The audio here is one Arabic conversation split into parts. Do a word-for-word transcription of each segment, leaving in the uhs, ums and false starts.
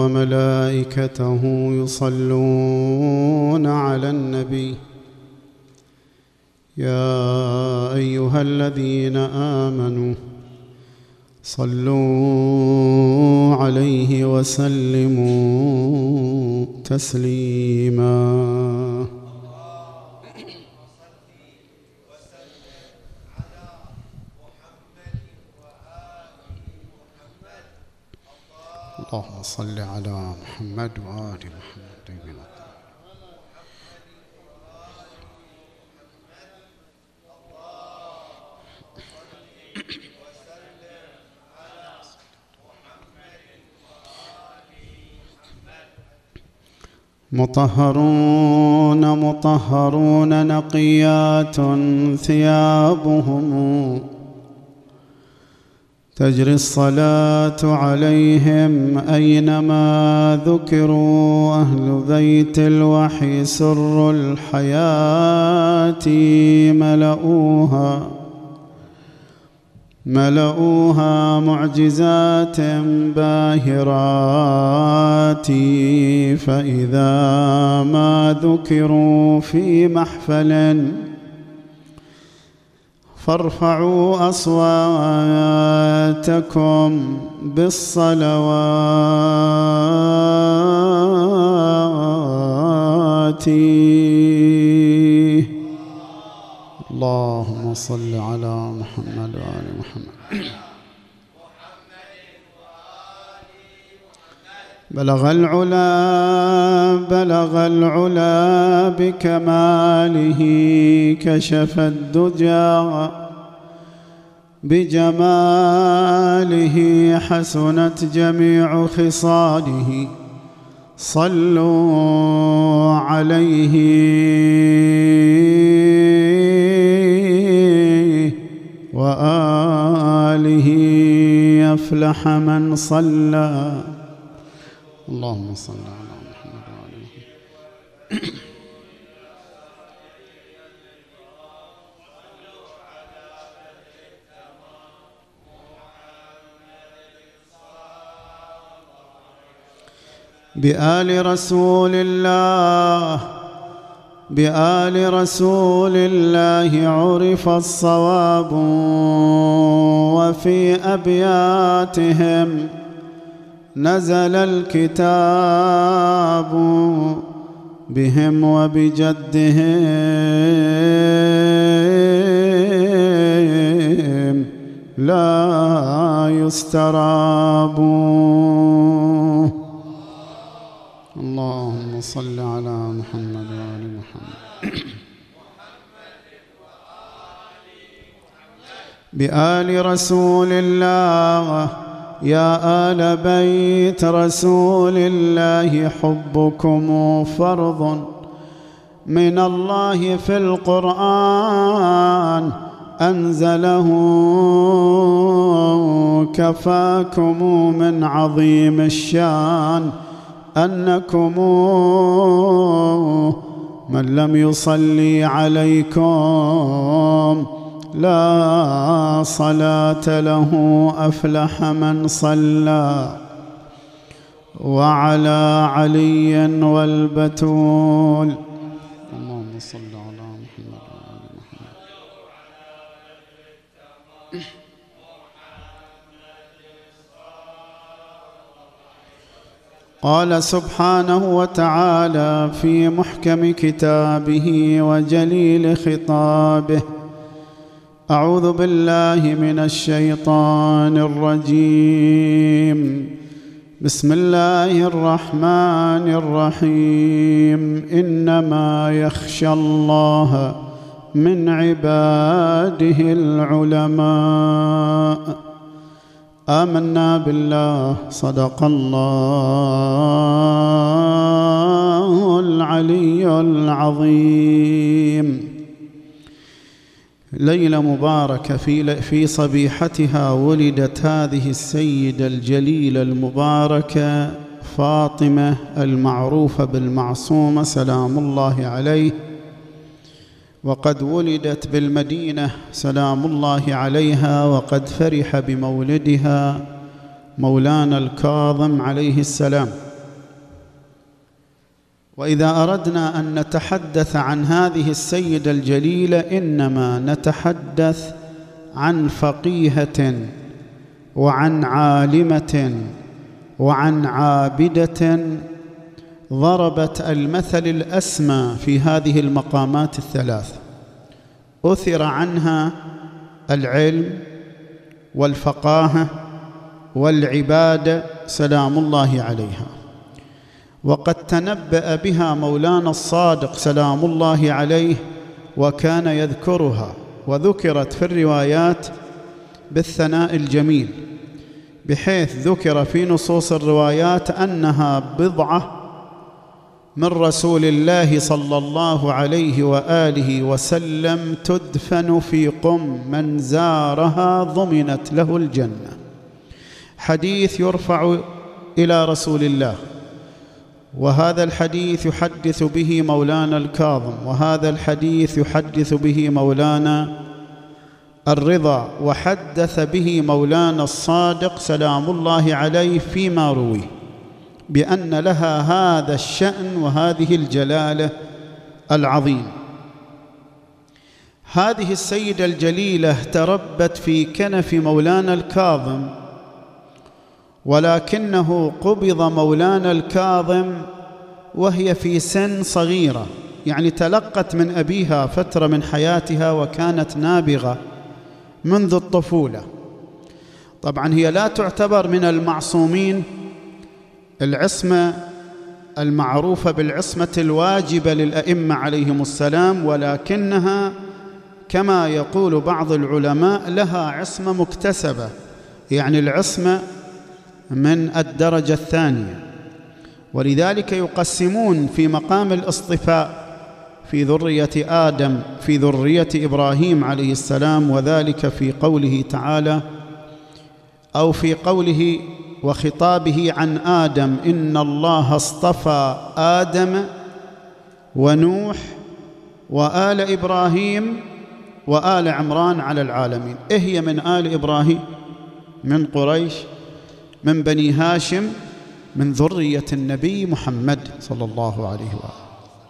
وملائكته يصلون على النبي يا أيها الذين آمنوا صلوا عليه وسلموا تسليما. اللهم صل على محمد وآل محمد. مطهرون مطهرون نقيات ثيابهم تجري الصلاة عليهم أينما ذكروا أهل بيت الوحي سر الحياة ملؤوها ملؤوها معجزات باهرات فإذا ما ذكروا في محفل فارفعوا أصواتكم بالصلوات. اللهم صل على محمد وآل محمد. بلغ العلا بلغ العلا بكماله كشف الدجى بجماله حسنت جميع خصاله صلوا عليه وآله يفلح من صلى. اللهم صل على محمد وعلى محمد. بآل رسول الله بآل رسول الله عرف الصواب وفي أبياتهم نزل الكتاب بهم وبجدهم لا يستراب. اللهم صل على محمد وآل محمد. بآل رسول الله يا آل بيت رسول الله حبكم فرض من الله في القرآن أنزله كفاكم من عظيم الشان أنكم من لم يصلي عليكم لا صلاة له أفلح من صلى. وعلى علي والبتول. اللهم صل على محمد وآل محمد. قال سبحانه وتعالى في محكم كتابه وجليل خطابه: أعوذ بالله من الشيطان الرجيم. بسم الله الرحمن الرحيم. إنما يخشى الله من عباده العلماء. آمنا بالله. صدق الله العلي العظيم. ليلة مباركة في في صبيحتها ولدت هذه السيدة الجليلة المباركة فاطمة المعروفة بالمعصومة سلام الله عليه، وقد ولدت بالمدينة سلام الله عليها، وقد فرح بمولدها مولانا الكاظم عليه السلام. وإذا أردنا أن نتحدث عن هذه السيدة الجليلة إنما نتحدث عن فقيهة وعن عالمة وعن عابدة ضربت المثل الأسمى في هذه المقامات الثلاث، أثر عنها العلم والفقاهة والعبادة سلام الله عليها، وقد تنبأ بها مولانا الصادق سلام الله عليه وكان يذكرها، وذكرت في الروايات بالثناء الجميل، بحيث ذكر في نصوص الروايات أنها بضعة من رسول الله صلى الله عليه وآله وسلم تدفن في قم، من زارها ضمنت له الجنة. حديث يرفع إلى رسول الله، وهذا الحديث يحدث به مولانا الكاظم، وهذا الحديث يحدث به مولانا الرضا، وحدث به مولانا الصادق سلام الله عليه فيما روي بأن لها هذا الشأن وهذه الجلالة العظيم. هذه السيدة الجليلة تربت في كنف مولانا الكاظم، ولكنه قبض مولانا الكاظم وهي في سن صغيرة، يعني تلقت من أبيها فترة من حياتها وكانت نابغة منذ الطفولة. طبعا هي لا تعتبر من المعصومين، العصمة المعروفة بالعصمة الواجبة للأئمة عليهم السلام، ولكنها كما يقول بعض العلماء لها عصمة مكتسبة، يعني العصمة من الدرجة الثانية، ولذلك يقسمون في مقام الاصطفاء في ذرية آدم في ذرية إبراهيم عليه السلام، وذلك في قوله تعالى أو في قوله وخطابه عن آدم إن الله اصطفى آدم ونوح وآل إبراهيم وآل عمران على العالمين. إيه هي من آل إبراهيم؟ من قريش، من بني هاشم، من ذرية النبي محمد صلى الله عليه وآله.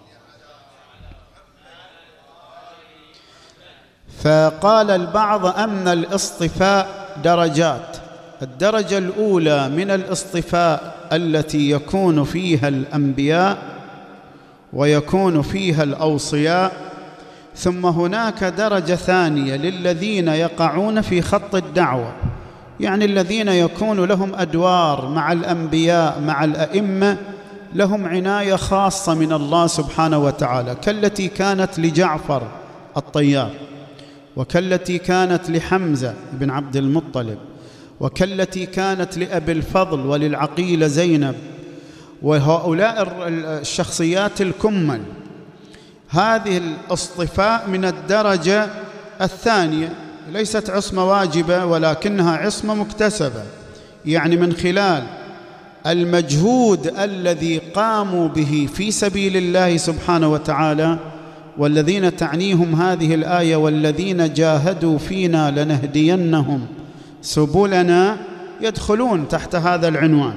فقال البعض أن الاصطفاء درجات، الدرجة الأولى من الاصطفاء التي يكون فيها الأنبياء ويكون فيها الأوصياء، ثم هناك درجة ثانية للذين يقعون في خط الدعوة، يعني الذين يكون لهم أدوار مع الأنبياء مع الأئمة، لهم عناية خاصة من الله سبحانه وتعالى، كالتي كانت لجعفر الطيار، وكالتي كانت لحمزة بن عبد المطلب، وكالتي كانت لأبي الفضل وللعقيلة زينب، وهؤلاء الشخصيات الكمل. هذه الاصطفاء من الدرجة الثانية، ليست عصمة واجبة ولكنها عصمة مكتسبة، يعني من خلال المجهود الذي قاموا به في سبيل الله سبحانه وتعالى، والذين تعنيهم هذه الآية والذين جاهدوا فينا لنهدينهم سبلنا، يدخلون تحت هذا العنوان،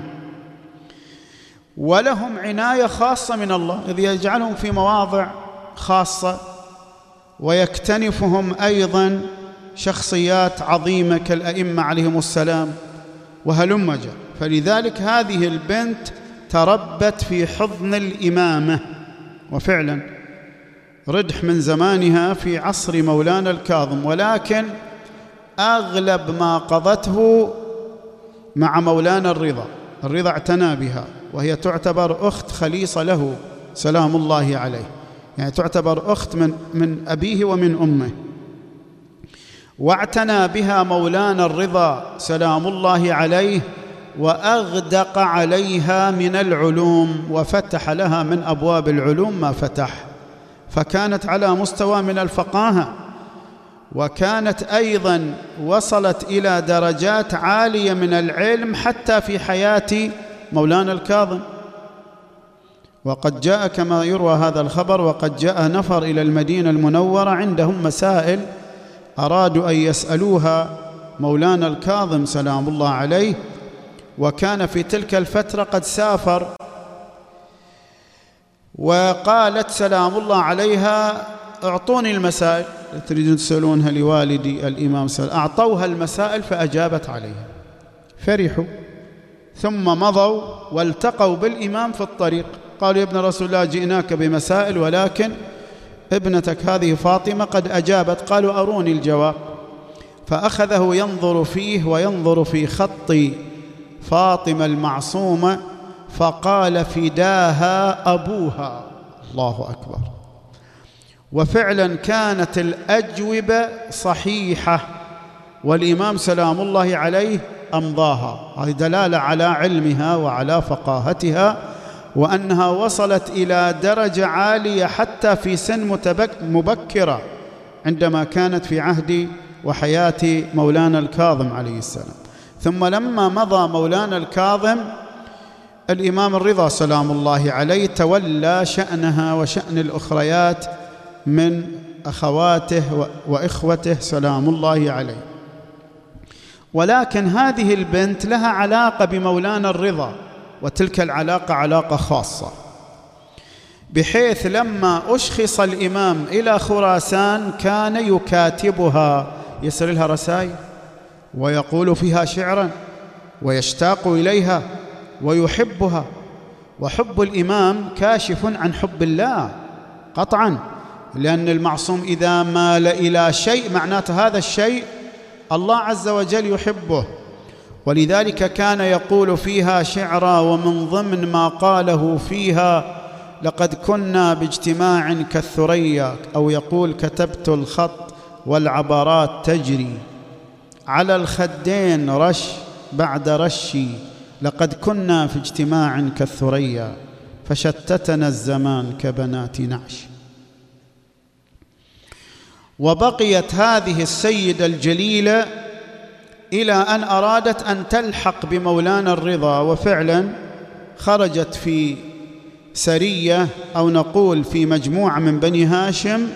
ولهم عناية خاصة من الله إذ يجعلهم في مواضع خاصة، ويكتنفهم أيضا شخصيات عظيمة كالأئمة عليهم السلام وهلم جرى. فلذلك هذه البنت تربت في حضن الإمامة، وفعلا ردح من زمانها في عصر مولانا الكاظم، ولكن أغلب ما قضته مع مولانا الرضا. الرضا اعتنى بها، وهي تعتبر أخت خليصة له سلام الله عليه، يعني تعتبر أخت من, من أبيه ومن أمه. واعتنى بها مولانا الرضا سلام الله عليه، وأغدق عليها من العلوم، وفتح لها من أبواب العلوم ما فتح، فكانت على مستوى من الفقاهة، وكانت أيضا وصلت إلى درجات عالية من العلم حتى في حياة مولانا الكاظم. وقد جاء كما يروى هذا الخبر، وقد جاء نفر إلى المدينة المنورة عندهم مسائل أرادوا أن يسألوها مولانا الكاظم سلام الله عليه، وكان في تلك الفترة قد سافر، وقالت سلام الله عليها: اعطوني المسائل، تريدون تسألونها لوالدي الإمام سلام. أعطوها المسائل فأجابت عليها، فرحوا، ثم مضوا والتقوا بالإمام في الطريق. قالوا: يا ابن رسول الله، جئناك بمسائل ولكن ابنتك هذه فاطمة قد أجابت. قالوا: أروني الجواب. فأخذه ينظر فيه وينظر في خط فاطمة المعصومة، فقال: فداها أبوها. الله أكبر. وفعلا كانت الأجوبة صحيحة، والإمام سلام الله عليه أمضاها. هذه دلالة على علمها وعلى فقاهتها، وأنها وصلت إلى درجة عالية حتى في سن مبكرة عندما كانت في عهد وحياة مولانا الكاظم عليه السلام. ثم لما مضى مولانا الكاظم، الإمام الرضا سلام الله عليه تولى شأنها وشأن الأخريات من أخواته وإخوته سلام الله عليه. ولكن هذه البنت لها علاقة بمولانا الرضا، وتلك العلاقة علاقة خاصة، بحيث لما أشخص الإمام إلى خراسان كان يكاتبها، يسر لها رسائل ويقول فيها شعرا ويشتاق إليها ويحبها. وحب الإمام كاشف عن حب الله قطعا، لأن المعصوم إذا مال إلى شيء معناته هذا الشيء الله عز وجل يحبه. ولذلك كان يقول فيها شعرا، ومن ضمن ما قاله فيها: لقد كنا باجتماع كالثريا، أو يقول: كتبت الخط والعبرات تجري على الخدين رش بعد رشي، لقد كنا في اجتماع كالثريا فشتتنا الزمان كبنات نعش. وبقيت هذه السيدة الجليلة إلى أن أرادت أن تلحق بمولانا الرضا، وفعلا خرجت في سرية أو نقول في مجموعة من بني هاشم،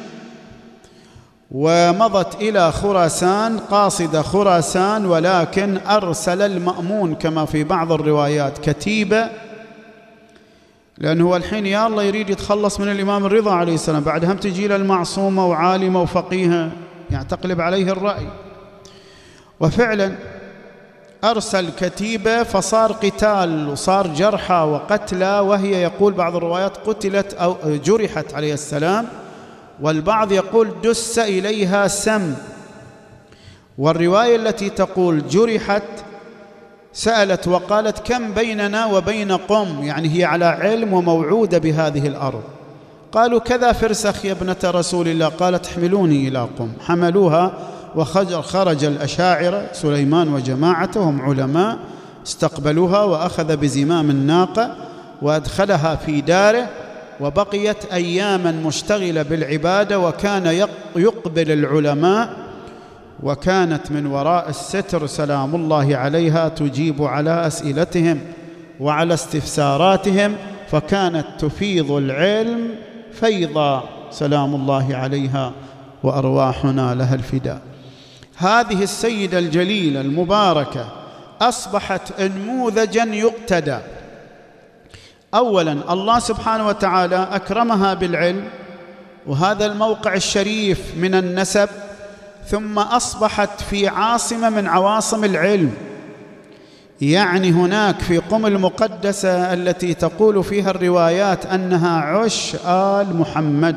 ومضت إلى خراسان قاصدة خراسان، ولكن أرسل المأمون كما في بعض الروايات كتيبة، لأنه هو الحين يا الله يريد يتخلص من الإمام الرضا عليه السلام، بعدها تجي له المعصومة وعالمة وفقيهة، يعني تقلب عليه الرأي. وفعلا أرسل كتيبة، فصار قتال وصار جرحى وقتلى، وهي يقول بعض الروايات قتلت أو جرحت عليه السلام، والبعض يقول دس إليها سم. والرواية التي تقول جرحت سألت وقالت: كم بيننا وبين قم؟ يعني هي على علم وموعودة بهذه الأرض. قالوا: كذا فرسخ يا ابنة رسول الله. قالت: احملوني إلى قم. حملوها، وخرج الأشاعرة سليمان وجماعته، هم علماء، استقبلوها، وأخذ بزمام الناقة وأدخلها في داره، وبقيت أياما مشتغلة بالعبادة. وكان يقبل العلماء، وكانت من وراء الستر سلام الله عليها تجيب على أسئلتهم وعلى استفساراتهم، فكانت تفيض العلم فيضا سلام الله عليها، وأرواحنا لها الفداء. هذه السيدة الجليلة المباركة أصبحت نموذجا يقتدى. أولا الله سبحانه وتعالى أكرمها بالعلم، وهذا الموقع الشريف من النسب، ثم أصبحت في عاصمة من عواصم العلم. يعني هناك في قم المقدسة التي تقول فيها الروايات أنها عش آل محمد،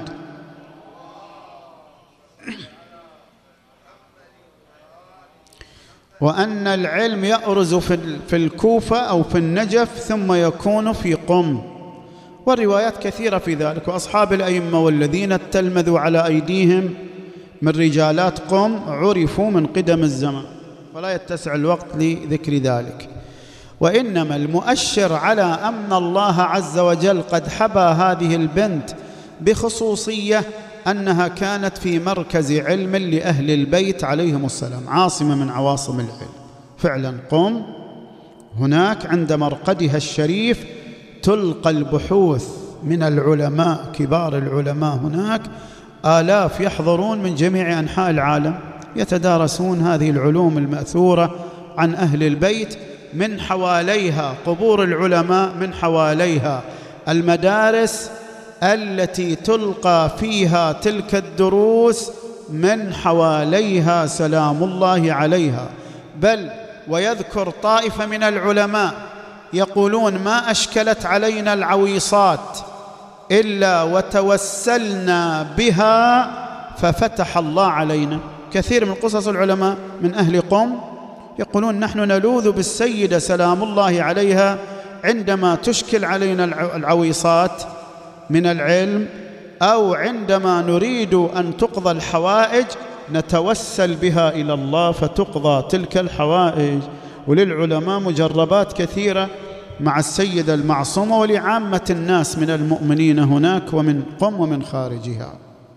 وأن العلم يأرز في الكوفة أو في النجف ثم يكون في قم، والروايات كثيرة في ذلك. وأصحاب الأئمة والذين اتلمذوا على أيديهم من رجالات قم عرفوا من قدم الزمان، ولا يتسع الوقت لذكر ذلك. وإنما المؤشر على أن الله عز وجل قد حبى هذه البنت بخصوصية أنها كانت في مركز علم لأهل البيت عليهم السلام، عاصمة من عواصم العلم. فعلا قم هناك عند مرقدها الشريف تلقى البحوث من العلماء، كبار العلماء هناك آلاف يحضرون من جميع أنحاء العالم، يتدارسون هذه العلوم المأثورة عن أهل البيت. من حواليها قبور العلماء، من حواليها المدارس التي تلقى فيها تلك الدروس من حواليها سلام الله عليها. بل ويذكر طائفة من العلماء يقولون ما أشكلت علينا العويصات إلا وتوسلنا بها ففتح الله علينا. كثير من قصص العلماء من أهل قم يقولون نحن نلوذ بالسيدة سلام الله عليها عندما تشكل علينا العويصات من العلم، أو عندما نريد أن تقضى الحوائج نتوسل بها إلى الله فتقضى تلك الحوائج. وللعلماء مجربات كثيرة مع السيدة المعصومة ولعامة الناس من المؤمنين هناك ومن قم ومن خارجها.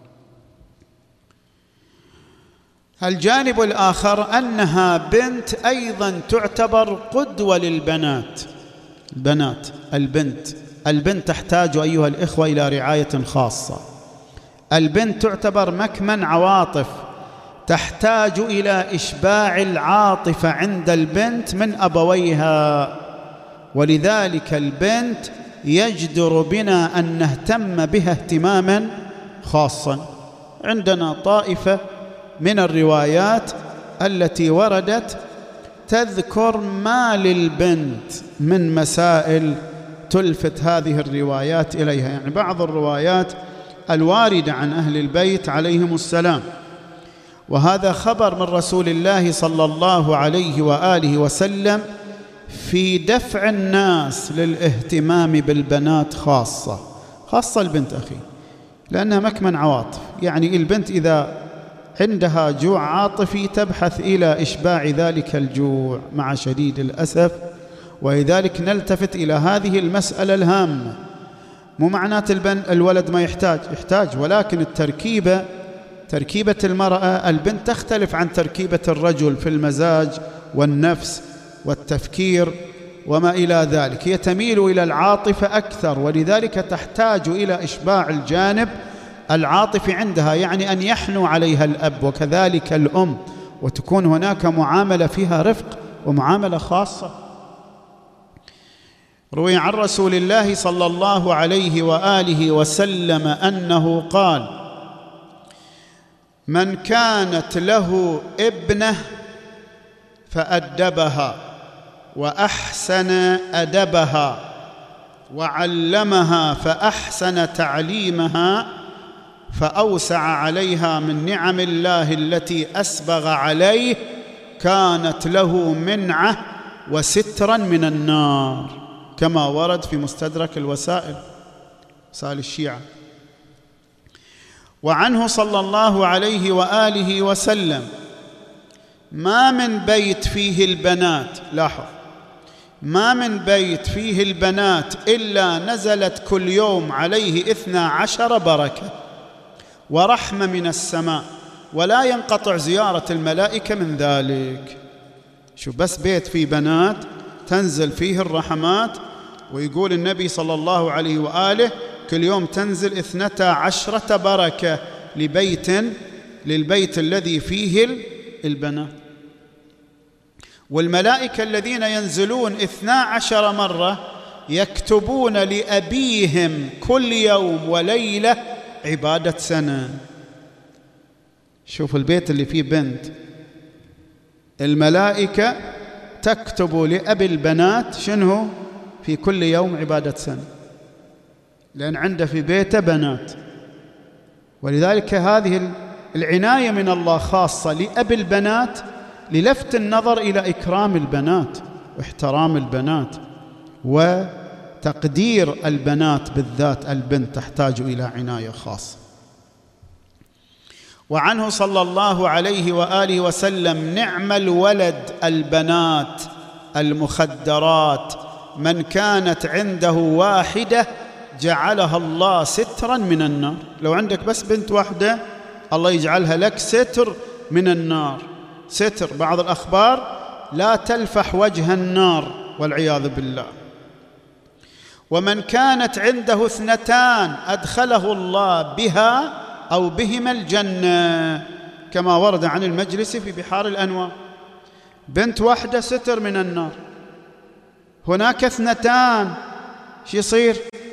الجانب الآخر أنها بنت أيضا تعتبر قدوة للبنات. البنات البنت البنت تحتاج أيها الإخوة إلى رعاية خاصة. البنت تعتبر مكمن عواطف، تحتاج إلى إشباع العاطفة عند البنت من أبويها، ولذلك البنت يجدر بنا أن نهتم بها اهتماما خاصا. عندنا طائفة من الروايات التي وردت تذكر ما للبنت من مسائل تلفت هذه الروايات إليها. يعني بعض الروايات الواردة عن أهل البيت عليهم السلام، وهذا خبر من رسول الله صلى الله عليه وآله وسلم في دفع الناس للاهتمام بالبنات خاصة خاصة البنت أخي، لأنها مكمن عواطف. يعني البنت إذا عندها جوع عاطفي تبحث إلى إشباع ذلك الجوع مع شديد الأسف. ولذلك نلتفت إلى هذه المسألة الهامة. مو معنات البن الولد ما يحتاج، يحتاج، ولكن التركيبة تركيبة المرأة البنت تختلف عن تركيبة الرجل في المزاج والنفس والتفكير وما إلى ذلك. هي تميل إلى العاطفة أكثر، ولذلك تحتاج إلى إشباع الجانب العاطفي عندها، يعني أن يحنو عليها الأب وكذلك الأم، وتكون هناك معاملة فيها رفق ومعاملة خاصة. روي عن رسول الله صلى الله عليه وآله وسلم أنه قال: من كانت له ابنة فأدبها وأحسن أدبها وعلمها فأحسن تعليمها فأوسع عليها من نعم الله التي أسبغ عليه كانت له منعة وسترا من النار، كما ورد في مستدرك الوسائل، وسائل الشيعة. وعنه صلى الله عليه وآله وسلم: ما من بيت فيه البنات، لاحظ، ما من بيت فيه البنات إلا نزلت كل يوم عليه اثنا عشر بركة ورحمة من السماء، ولا ينقطع زيارة الملائكة من ذلك. شوف، بس بيت فيه بنات تنزل فيه الرحمات، ويقول النبي صلى الله عليه وآله كل يوم تنزل اثنتا عشرة بركة لبيت للبيت الذي فيه البنات. والملائكة الذين ينزلون اثنا عشر مرة يكتبون لأبيهم كل يوم وليلة عبادة سنة. شوف البيت اللي فيه بنت، الملائكة تكتب لأبي البنات شنو؟ في كل يوم عبادة سنة، لأن عنده في بيته بنات. ولذلك هذه العناية من الله خاصة لأبي البنات للفت النظر إلى إكرام البنات واحترام البنات وتقدير البنات، بالذات البنت تحتاج إلى عناية خاصة. وعنه صلى الله عليه وآله وسلم: نعم الولد البنات المخدرات، من كانت عنده واحدة جعلها الله سترا من النار. لو عندك بس بنت واحدة الله يجعلها لك ستر من النار. ستر، بعض الأخبار لا تلفح وجه النار والعياذ بالله. ومن كانت عنده اثنتان أدخله الله بها أو بهما الجنة، كما ورد عن المجلس في بحار الأنوار. بنت واحدة ستر من النار، هناك اثنتان شو يصير؟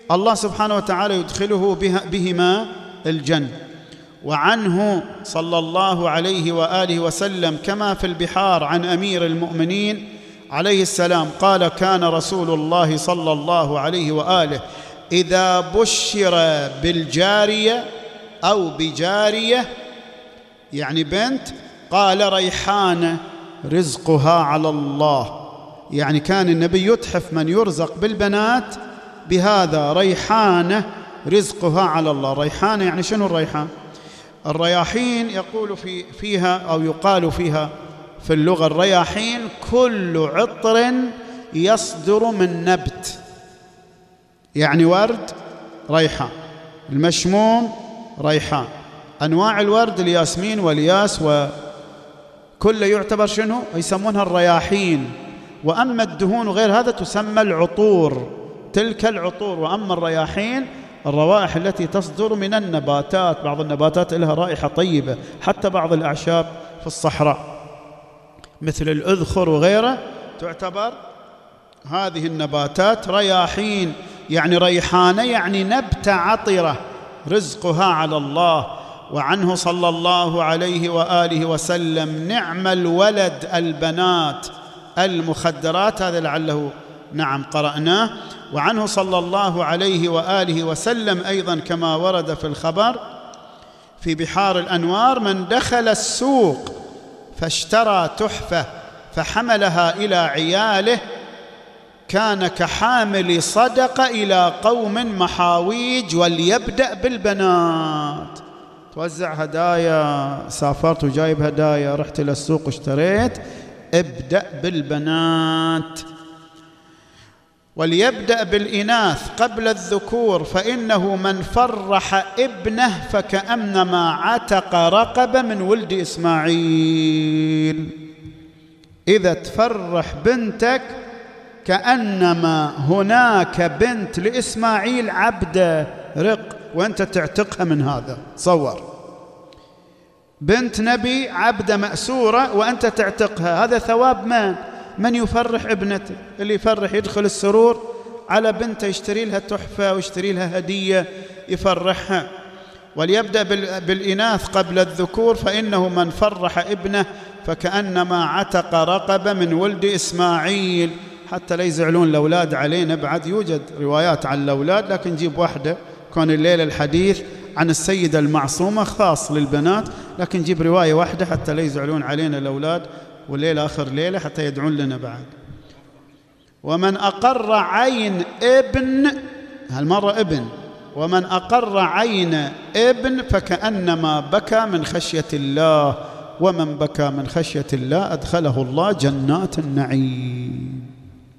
الله سبحانه وتعالى يدخله بها بهما الجنة. وعنه صلى الله عليه وآله وسلم كما في البحار عن أمير المؤمنين عليه السلام قال: كان رسول الله صلى الله عليه وآله إذا بشر بالجارية أو بجارية يعني بنت قال: ريحانة رزقها على الله. يعني كان النبي يتحف من يرزق بالبنات بهذا: ريحانة رزقها على الله. ريحانة يعني شنو الريحان؟ الرياحين يقول في فيها أو يقال فيها في اللغة الرياحين كل عطر يصدر من نبت، يعني ورد ريحان، المشموم ريحان، أنواع الورد الياسمين والياس وكل يعتبر شنو؟ يسمونها الرياحين. وأما الدهون وغير هذا تسمى العطور، تلك العطور. وأما الرياحين الروائح التي تصدر من النباتات، بعض النباتات لها رائحة طيبة، حتى بعض الأعشاب في الصحراء مثل الأذخر وغيره تعتبر هذه النباتات رياحين. يعني ريحانة يعني نبتة عطرة رزقها على الله. وعنه صلى الله عليه وآله وسلم: نعم الولد البنات المخدرات. هذا لعله نعم قرأناه. وعنه صلى الله عليه وآله وسلم أيضا كما ورد في الخبر في بحار الأنوار: من دخل السوق فاشترى تحفة فحملها إلى عياله كان كحامل صدقة إلى قوم محاويج. وليبدأ بالبنات. توزع هدايا، سافرت وجايب هدايا، رحت إلى السوق واشتريت، ابدأ بالبنات. وليبدأ بالإناث قبل الذكور فإنه من فرح ابنه فكأنما عتق رقبة من ولد إسماعيل. إذا تفرح بنتك كأنما هناك بنت لإسماعيل عبدة رق وأنت تعتقها من هذا. تصور بنت نبي عبدة مأسورة وأنت تعتقها، هذا ثواب من؟ من يفرح ابنته. اللي يفرح يدخل السرور على بنته، يشتري لها تحفة ويشتري لها هدية يفرحها. وليبدأ بالإناث قبل الذكور فإنه من فرح ابنه فكأنما عتق رقبة من ولد إسماعيل. حتى لا يزعلون الأولاد علينا، بعد يوجد روايات عن الأولاد، لكن نجيب واحدة. كان الليلة الحديث عن السيدة المعصومة خاص للبنات، لكن نجيب رواية واحدة حتى لا يزعلون علينا الأولاد، والليلة آخر ليلة حتى يدعون لنا بعد. ومن أقر عين ابن، هالمرة ابن، ومن أقر عين ابن فكأنما بكى من خشية الله، ومن بكى من خشية الله أدخله الله جنات النعيم.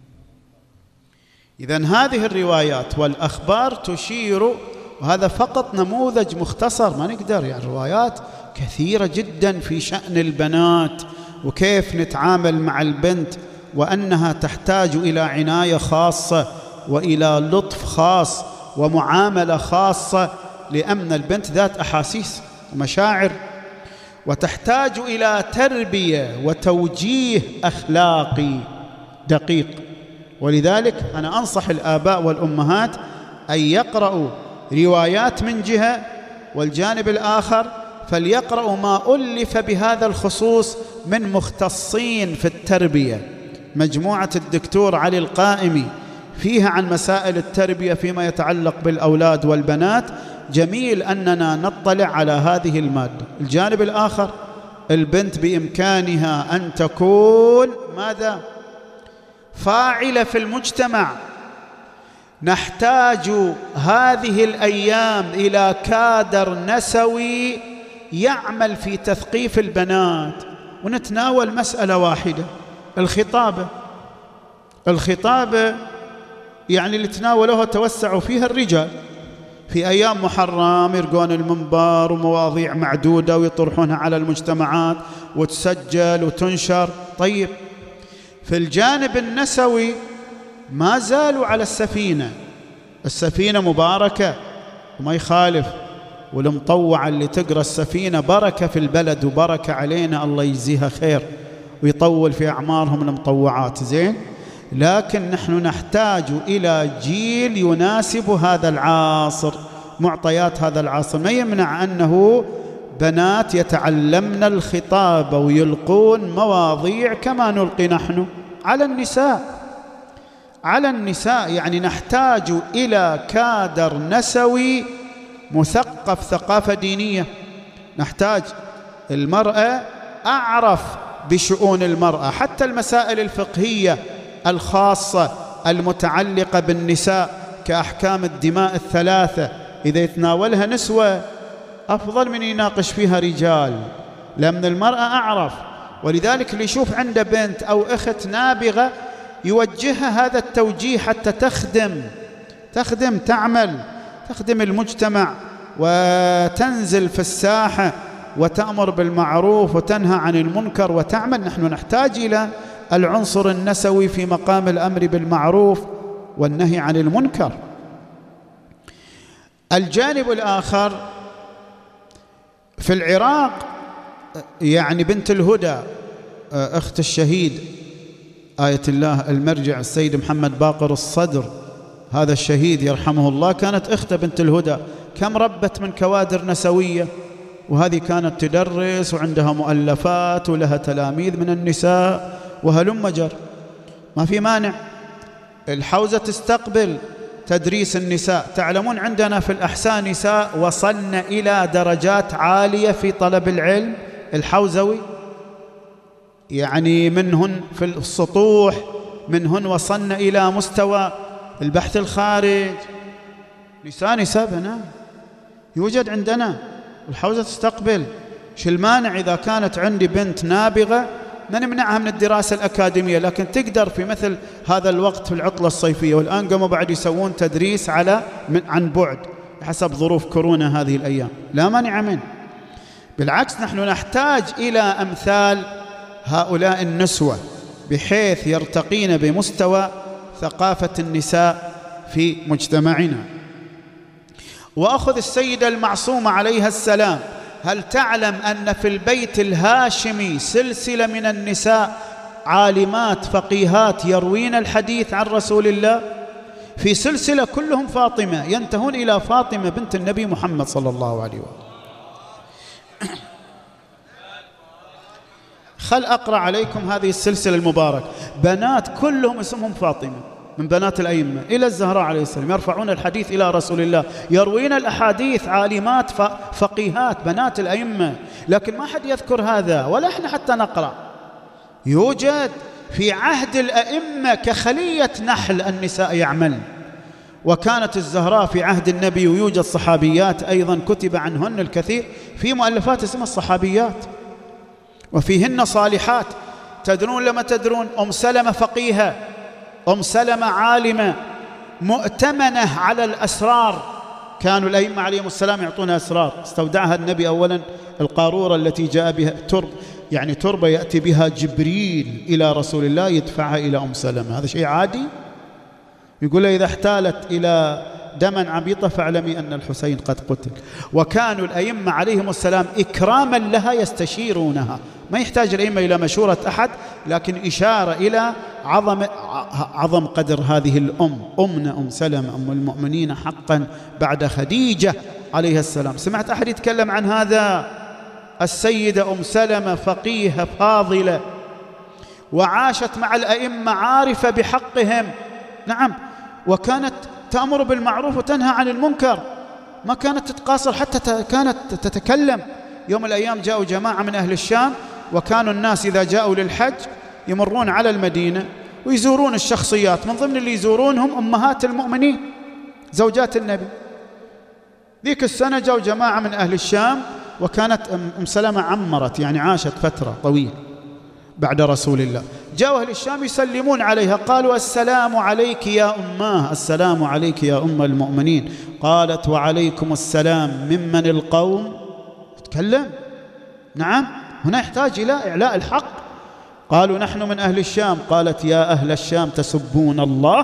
إذن هذه الروايات والأخبار تشير، وهذا فقط نموذج مختصر، ما نقدر، يعني روايات كثيرة جدا في شأن البنات وكيف نتعامل مع البنت، وأنها تحتاج إلى عناية خاصة وإلى لطف خاص ومعاملة خاصة، لأن البنت ذات أحاسيس ومشاعر، وتحتاج إلى تربية وتوجيه أخلاقي دقيق. ولذلك أنا أنصح الآباء والأمهات أن يقرأوا روايات من جهة، والجانب الآخر فليقرأوا ما ألف بهذا الخصوص من مختصين في التربية. مجموعة الدكتور علي القائمي فيها عن مسائل التربية فيما يتعلق بالأولاد والبنات. جميل أننا نطلع على هذه المادة. الجانب الآخر، البنت بإمكانها أن تكون ماذا؟ فاعلة في المجتمع. نحتاج هذه الأيام إلى كادر نسوي يعمل في تثقيف البنات. ونتناول مسألة واحدة، الخطابة. الخطابة يعني اللي تناولوها توسعوا فيها الرجال. في أيام محرم يرقون المنبر ومواضيع معدودة ويطرحونها على المجتمعات وتسجل وتنشر. طيب، في الجانب النسوي ما زالوا على السفينة. السفينة مباركة وما يخالف، والمطوعة اللي تقرأ السفينة بركة في البلد وبركة علينا، الله يجزيها خير ويطول في أعمارهم المطوعات. زين، لكن نحن نحتاج إلى جيل يناسب هذا العصر، معطيات هذا العصر. ما يمنع أنه بنات يتعلمن الخطاب ويلقون مواضيع كما نلقي نحن على النساء، على النساء. يعني نحتاج إلى كادر نسوي مثقف ثقافة دينية. نحتاج المرأة أعرف بشؤون المرأة، حتى المسائل الفقهية الخاصة المتعلقة بالنساء كأحكام الدماء الثلاثة، إذا يتناولها نسوة أفضل من يناقش فيها رجال، لأن المرأة أعرف. ولذلك اللي يشوف عنده بنت أو أخت نابغة يوجهها هذا التوجيه حتى تخدم تخدم تعمل تخدم المجتمع وتنزل في الساحة وتأمر بالمعروف وتنهى عن المنكر وتعمل. نحن نحتاج إلى العنصر النسوي في مقام الأمر بالمعروف والنهي عن المنكر. الجانب الآخر في العراق، يعني بنت الهدى أخت الشهيد آية الله المرجع السيد محمد باقر الصدر، هذا الشهيد يرحمه الله، كانت أخته بنت الهدى. كم ربت من كوادر نسوية، وهذه كانت تدرس وعندها مؤلفات ولها تلاميذ من النساء وهلم جر. ما في مانع الحوزة تستقبل تدريس النساء. تعلمون عندنا في الأحساء نساء وصلن إلى درجات عالية في طلب العلم الحوزوي، يعني منهن في السطوح، منهن وصلن إلى مستوى البحث الخارج. نساء نساء بنات يوجد عندنا، الحوزة تستقبل. شو المانع إذا كانت عندي بنت نابغة ما نمنعها من الدراسة الأكاديمية، لكن تقدر في مثل هذا الوقت في العطلة الصيفية. والآن قاموا بعد يسوون تدريس على من عن بعد حسب ظروف كورونا هذه الأيام، لا مانع منه. بالعكس نحن نحتاج إلى أمثال هؤلاء النسوة بحيث يرتقين بمستوى ثقافة النساء في مجتمعنا. وأخذ السيدة المعصومة عليها السلام، هل تعلم أن في البيت الهاشمي سلسلة من النساء عالمات فقيهات يروين الحديث عن رسول الله؟ في سلسلة كلهم فاطمة، ينتهون إلى فاطمة بنت النبي محمد صلى الله عليه وسلم. خل أقرأ عليكم هذه السلسلة المباركة، بنات كلهم اسمهم فاطمة، من بنات الأئمة إلى الزهراء عليه السلام، يرفعون الحديث إلى رسول الله، يروين الأحاديث، عالمات فقيهات بنات الأئمة. لكن ما حد يذكر هذا ولا إحنا حتى نقرأ. يوجد في عهد الأئمة كخلية نحل النساء يعمل. وكانت الزهراء في عهد النبي، ويوجد صحابيات أيضا كتب عنهن الكثير في مؤلفات اسمها الصحابيات، وفيهن صالحات. تدرون لما تدرون أم سلمة فقيهة، أم سلمة عالمة مؤتمنة على الأسرار، كانوا الأئمة عليهم السلام يعطونها أسرار. استودعها النبي أولا القارورة التي جاء بها ترب، يعني تربة يأتي بها جبريل إلى رسول الله يدفعها إلى أم سلمة. هذا شيء عادي؟ يقول إذا احتالت إلى دما عبيطة فاعلمي أن الحسين قد قتل. وكانوا الأئمة عليهم السلام إكراما لها يستشيرونها، ما يحتاج الأئمة إلى مشورة أحد، لكن إشارة إلى عظم عظم قدر هذه الأم، أمنا أم سلمة أم المؤمنين حقا بعد خديجة عليها السلام. سمعت أحد يتكلم عن هذا؟ السيدة أم سلمة فقيهة فاضلة، وعاشت مع الأئمة عارفة بحقهم. نعم، وكانت تأمر بالمعروف وتنهى عن المنكر، ما كانت تتقاصر، حتى كانت تتكلم. يوم الأيام جاءوا جماعة من أهل الشام، وكانوا الناس إذا جاءوا للحج يمرون على المدينة ويزورون الشخصيات، من ضمن اللي يزورونهم أمهات المؤمنين زوجات النبي. ذيك السنة جاءوا جماعة من أهل الشام، وكانت أم سلمة عمرت، يعني عاشت فترة طويلة بعد رسول الله. جاءوا أهل الشام يسلمون عليها، قالوا السلام عليك يا أماه، السلام عليك يا أم المؤمنين. قالت وعليكم السلام، ممن القوم؟ تكلم. نعم، هنا يحتاج إلى إعلاء الحق. قالوا نحن من أهل الشام. قالت يا أهل الشام تسبون الله؟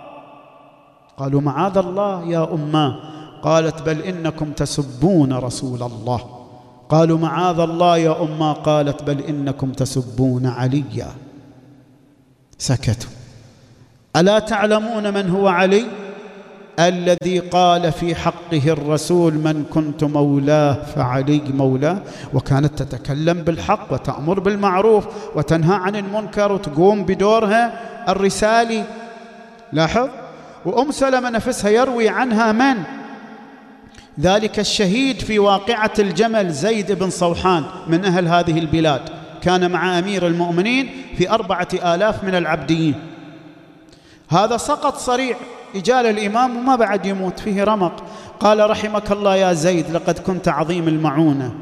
قالوا معاذ الله يا أماه. قالت بل إنكم تسبون رسول الله. قالوا معاذ الله يا أماه. قالت بل إنكم تسبون عليا. سكتوا. ألا تعلمون من هو علي؟ الذي قال في حقه الرسول: من كنت مولاه فعلي مولاه. وكانت تتكلم بالحق وتأمر بالمعروف وتنهى عن المنكر وتقوم بدورها الرسالي. لاحظ. وأم سلمة نفسها يروي عنها من؟ ذلك الشهيد في واقعة الجمل زيد بن صوحان من أهل هذه البلاد، كان مع أمير المؤمنين في أربعة آلاف من العبديين. هذا سقط صريع، إجال الإمام وما بعد يموت، فيه رمق. قال: رحمك الله يا زيد، لقد كنت عظيم المعونة.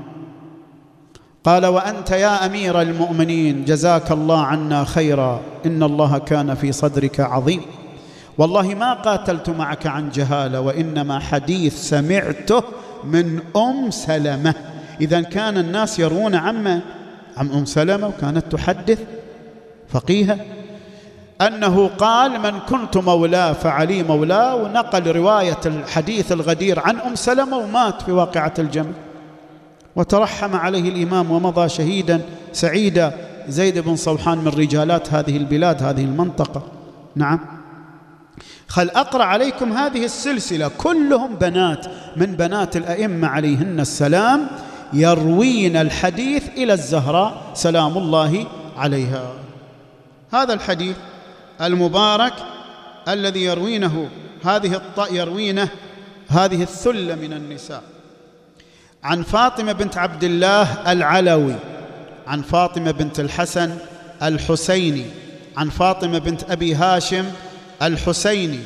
قال: وأنت يا أمير المؤمنين جزاك الله عنا خيرا، إن الله كان في صدرك عظيم، والله ما قاتلت معك عن جهالة، وإنما حديث سمعته من أم سلمة. إذن كان الناس يروون عما عن أم سلمة، وكانت تحدث فقيهة أنه قال: من كنت مولاه فعلي مولاه، ونقل رواية الحديث الغدير عن أم سلمة، ومات في واقعة الجمل، وترحم عليه الإمام ومضى شهيدا سعيدا. زيد بن صوحان من رجالات هذه البلاد، هذه المنطقة. نعم. خل أقرأ عليكم هذه السلسلة، كلهم بنات من بنات الأئمة عليهن السلام، يروين الحديث إلى الزهراء سلام الله عليها. هذا الحديث المبارك الذي يروينه هذه الط... يروينه هذه الثلة من النساء، عن فاطمة بنت عبد الله العلوي، عن فاطمة بنت الحسن الحسيني، عن فاطمة بنت أبي هاشم الحسيني،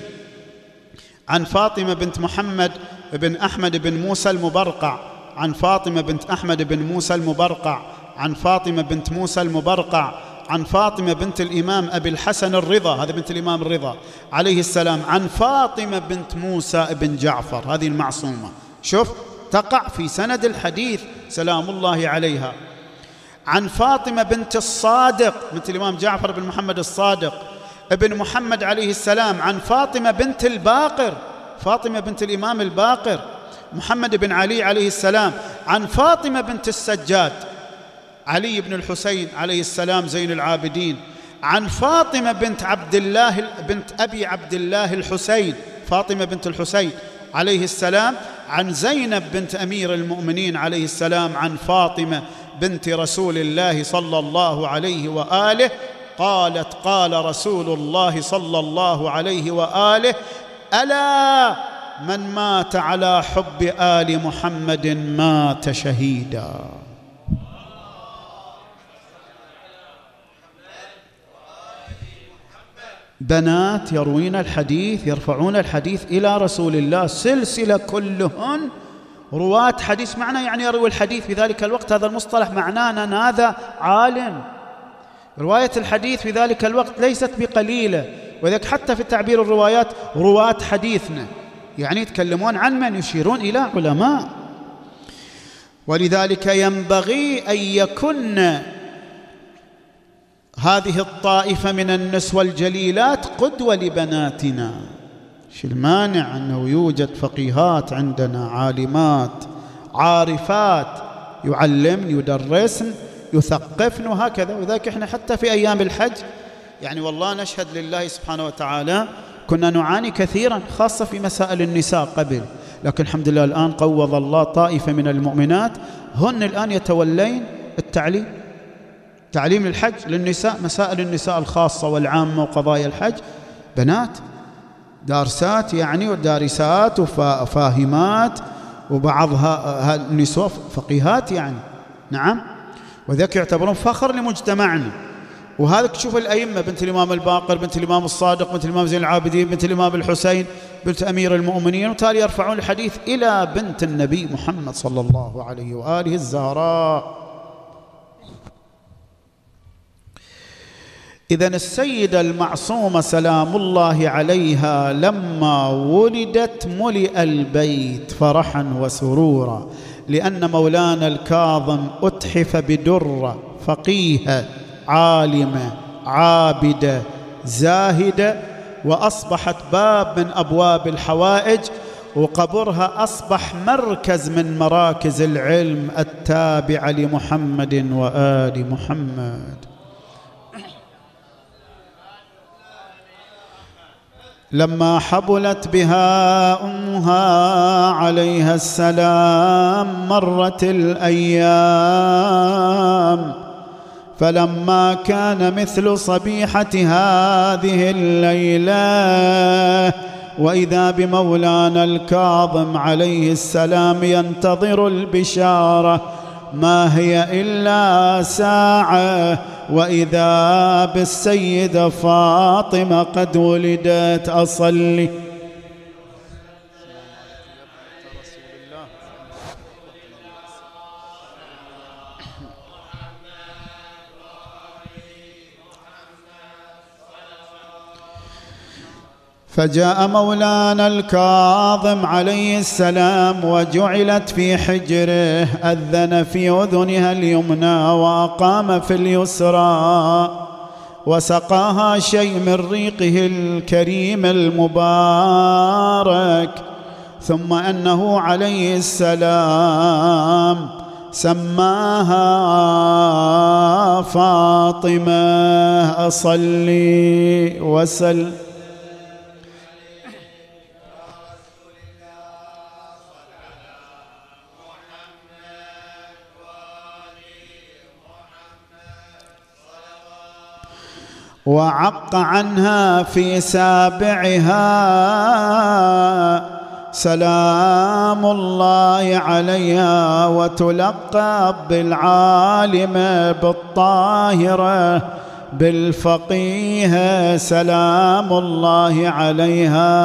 عن فاطمة بنت محمد بن أحمد بن موسى المبرقع، عن فاطمة بنت أحمد بن موسى المبرقع، عن فاطمة بنت موسى المبرقع، عن فاطمة بنت الإمام أبي الحسن الرضا، هذا بنت الإمام الرضا عليه السلام، عن فاطمة بنت موسى بن جعفر، هذه المعصومة. شوف، تقع في سند الحديث سلام الله عليها. عن فاطمة بنت الصادق بنت الإمام جعفر بن محمد الصادق ابن محمد عليه السلام، عن فاطمة بنت الباقر، فاطمة بنت الإمام الباقر محمد بن علي عليه السلام، عن فاطمة بنت السجاد علي بن الحسين عليه السلام زين العابدين، عن فاطمة بنت عبد الله بنت أبي عبد الله الحسين، فاطمة بنت الحسين عليه السلام، عن زينب بنت أمير المؤمنين عليه السلام، عن فاطمة بنت رسول الله صلى الله عليه وآله قالت: قال رسول الله صلى الله عليه وآله: ألا من مات على حب آل محمد مات شهيدا. بنات يروين الحديث، يرفعون الحديث إلى رسول الله، سلسلة كلهن رواة حديث. معنى يعني يروي الحديث في ذلك الوقت، هذا المصطلح معناه أن هذا عالم. رواية الحديث في ذلك الوقت ليست بقليلة، وذلك حتى في تعبير الروايات رواة حديثنا، يعني يتكلمون عن من؟ يشيرون إلى علماء. ولذلك ينبغي أن يكن هذه الطائفة من النسوة الجليلات قدوة لبناتنا. شو المانع أنه يوجد فقيهات عندنا، عالمات عارفات، يعلمن يدرسن يثقفن وهكذا. وذلك احنا حتى في أيام الحج يعني والله نشهد لله سبحانه وتعالى كنا نعاني كثيرا، خاصة في مسائل النساء قبل، لكن الحمد لله الآن قوض الله طائفة من المؤمنات هن الآن يتولين التعليم، تعليم الحج للنساء، مسائل النساء الخاصة والعامة وقضايا الحج، بنات دارسات يعني ودارسات وفاهمات، وبعضها النساء فقيهات يعني. نعم. وذلك يعتبرون فخر لمجتمعنا. وهذا تشوف الأئمة، بنت الإمام الباقر، بنت الإمام الصادق، بنت الإمام زين العابدين، بنت الإمام الحسين، بنت أمير المؤمنين، وتالي يرفعون الحديث إلى بنت النبي محمد صلى الله عليه وآله الزهراء. إذن السيدة المعصومة سلام الله عليها لما ولدت ملئ البيت فرحا وسرورا، لأن مولانا الكاظم أتحف بدرة فقيهة عالمة عابدة زاهدة، وأصبحت باب من أبواب الحوائج، وقبرها أصبح مركز من مراكز العلم التابعة لمحمد وآل محمد. لما حبلت بها أمها عليها السلام مرت الأيام، فلما كان مثل صبيحة هذه الليلة وإذا بمولانا الكاظم عليه السلام ينتظر البشارة، ما هي إلا ساعة وإذا بالسيدة فاطمة قد ولدت. أصلي فجاء مولانا الكاظم عليه السلام وجعلت في حجره، أذن في أذنها اليمنى وأقام في اليسرى، وسقاها شيء من ريقه الكريم المبارك، ثم أنه عليه السلام سماها فاطمة. أصلي وسلم وعق عنها في سابعها سلام الله عليها، وتلقب بالعالمة بالطاهرة بالفقيهة سلام الله عليها.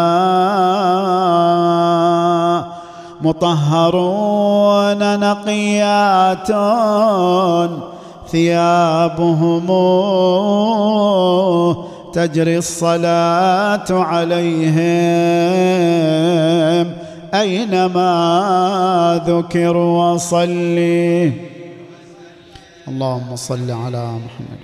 مطهرون نقيات ثيابهم تجري الصلاة عليهم أينما ذكروا. وصلي اللهم صل على محمد.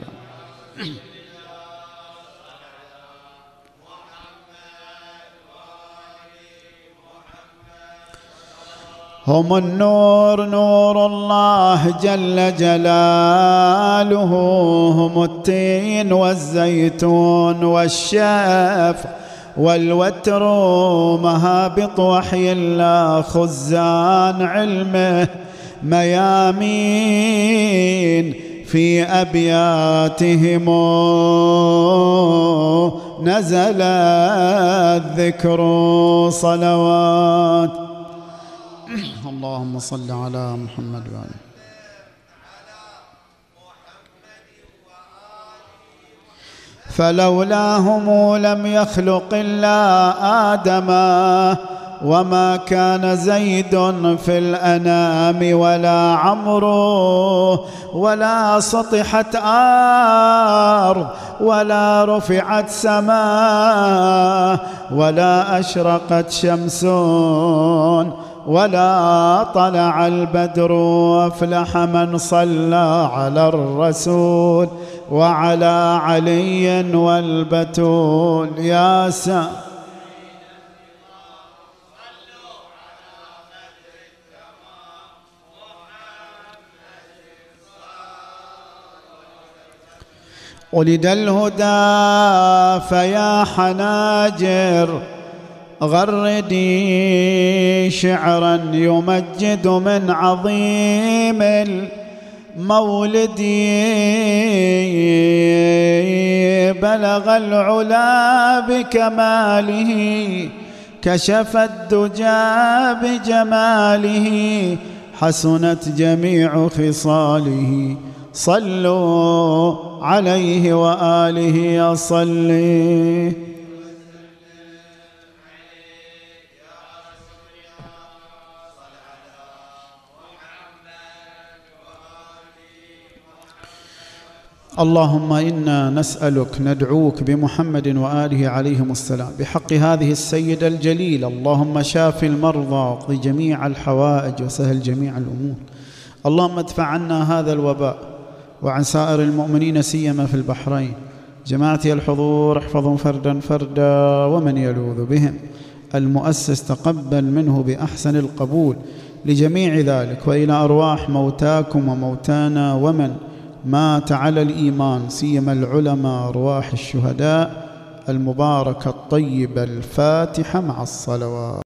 هم النور نور الله جل جلاله، هم التين والزيتون والشفع والوتر، مهابط وحي الله خزان علمه، ميامين في أبياتهم نزل الذكر. صلوات اللهم صل على محمد وآله. فلولاهم لم يخلق إلا آدم، وما كان زيد في الأنام ولا عمرو، ولا سطحت أرض ولا رفعت سماء ولا أشرقت شمس ولا طلع البدر. وافلح من صلى على الرسول وعلى علي والبتول. يا سا ولد الهدى فيا حناجر غردي شعرا يمجد من عظيم المولد. بلغ العلا بكماله، كشف الدجى بجماله، حسنت جميع خصاله. صلوا عليه وآله. أصلي اللهم إنا نسألك ندعوك بمحمد وآله عليهم السلام بحق هذه السيدة الجليلة، اللهم شاف المرضى واقض جميع الحوائج وسهل جميع الأمور. اللهم ادفع عنا هذا الوباء وعن سائر المؤمنين سيما في البحرين. جماعتي الحضور احفظهم فردا فردا ومن يلوذ بهم. المؤسس تقبل منه بأحسن القبول لجميع ذلك، وإلى أرواح موتاكم وموتانا ومن مات على الإيمان سيما العلماء أرواح الشهداء المباركة الطيبة الفاتحة مع الصلوات.